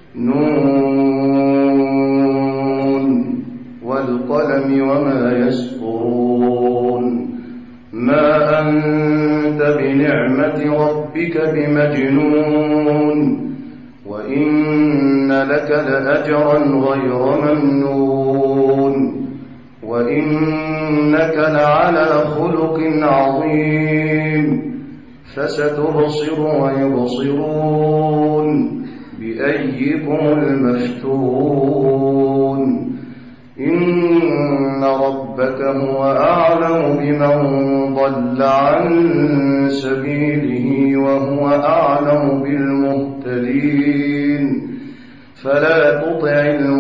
نون والقلم وما يسطرون ما أنت بنعمة ربك بمجنون وإن لك لأجرا غير ممنون وإنك لعلى خلق عظيم فستبصر ويبصرون بأيكم المفتون إن ربك هو أعلم بمن ضل عن سبيله وهو أعلم بالمهتدين فلا تطع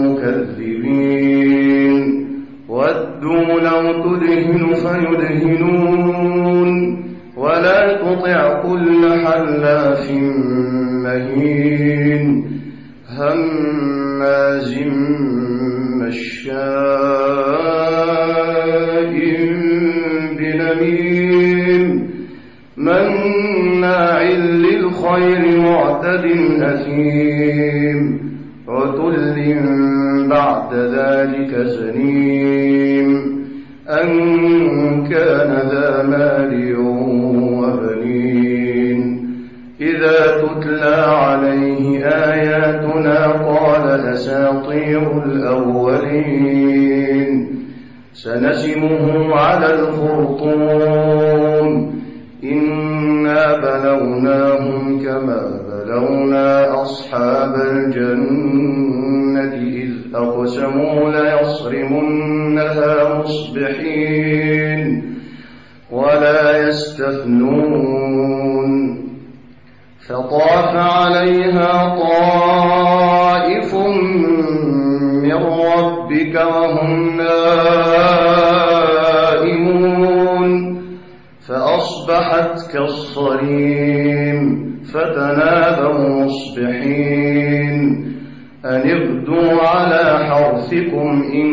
المكذبين ودوا لو تدهن فيدهنون ولا تطع كل حلاف مهين هماز مشاء بنميم مناع للخير معتد أثيم عتل بعد ذلك زنيم أن كان ذا مال وبنين إذا تتلى عليه آياتنا قال أساطير الأولين سنسمه على الخرطوم إنا بلوناهم كما بلونا أصحاب الجنة إذ أقسموا ليصرمنها مصبحين ولا يستثنون فطاف عليها طائف من ربك وهم نائمون فأصبحت كالصريم فتنادوا مصبحين أن اغدوا على حرثكم إن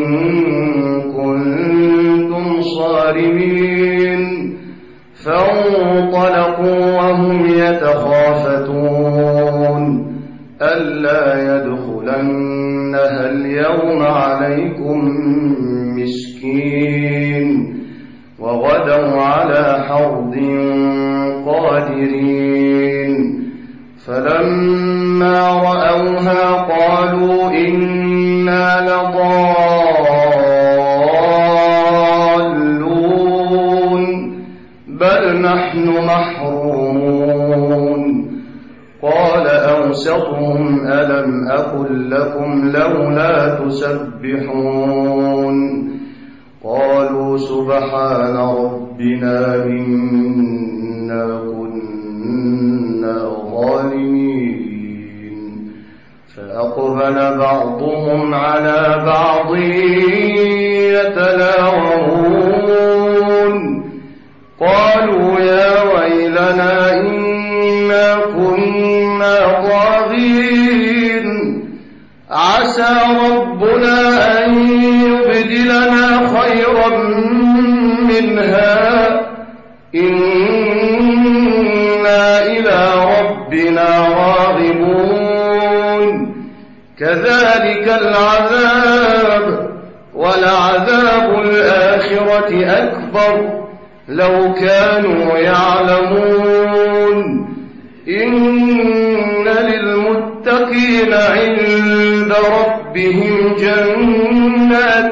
كنتم صارمين فانطلقوا وهم يتخافتون ألا يدخلنها اليوم عليكم مسكين وغدوا على حرد قادرين فلما رأوها قالوا إنا لضالون بل نحن محرومون قال أوسطهم ألم أقل لكم لولا تسبحون قالوا سبحان ربنا إنا كنا ظالمين فأقبل بعضهم على بعض يتلاومون قالوا يا ويلنا إنا كنا طاغين عسى ربنا أن يبدلنا خيرا منها إنا إلى ربنا راغبون كذلك العذاب ولعذاب الآخرة أكبر لو كانوا يعلمون إن للمتقين عند ربهم جنات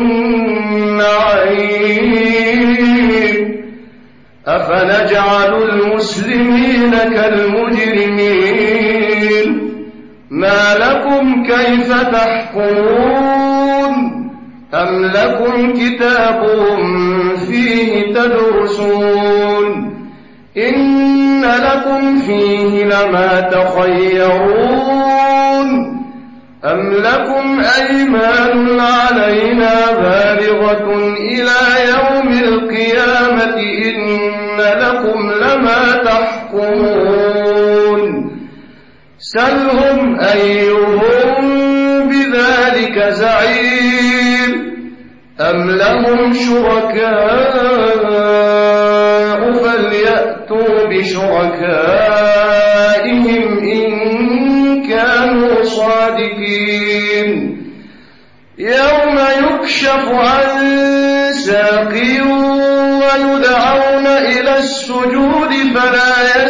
النعيم أفنجعل المسلمين كالمجرمين ما لكم كيف تحكمون أم لكم كتاب فيه تدرسون إن لكم فيه لما تخيرون أم لكم أيمان علينا بالغة إلى يوم القيامة إن لكم لما تحكمون سلهم أيهم بذلك زعيم أم لهم شركاء فليأتوا بشركائهم إن كانوا صادقين الصادقين يوم يكشف عن ساق ويدعون إلى السجود فلا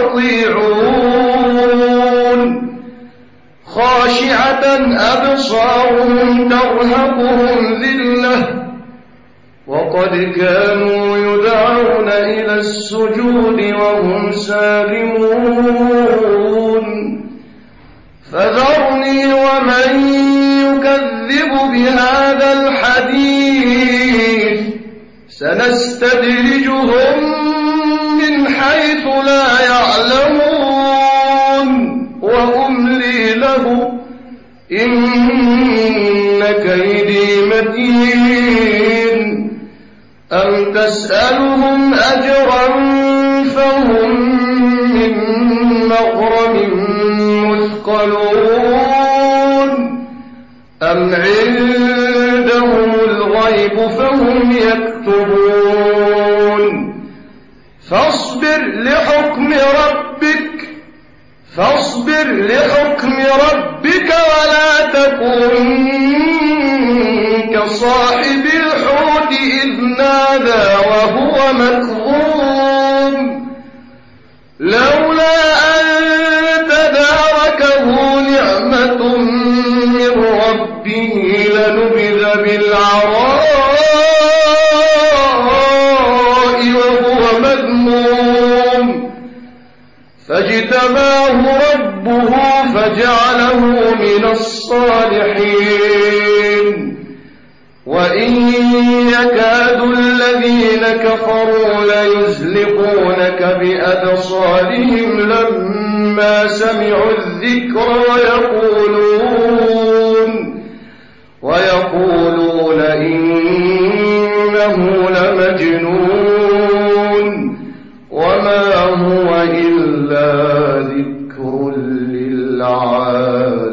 يستطيعون خاشعة أبصارهم ترهقهم ذلة وقد كانوا يدعون إلى السجود وهم سالمون فذرني ومن يكذب بهذا الحديث سنستدرجهم من حيث لا يعلمون وأملي له إن كيدي متين أم تسألهم أجرا فهم من مغرم مثقلون أم عندهم الغيب فهم يكتبون فاصبر لحكم ربك ولا تكن كصاحب الحوت إذ نادى وهو مكظوم لولا أن تداركه نعمة من ربه لنبذ بالعراء وهو مذموم فاجتباه ربه فجعله من الصالحين وإن يكاد الذين كفروا ليزلقونك بأبصارهم لما سمعوا الذكر ويقولون إنه لمجنون وما هو إلا ذكر للعالمين.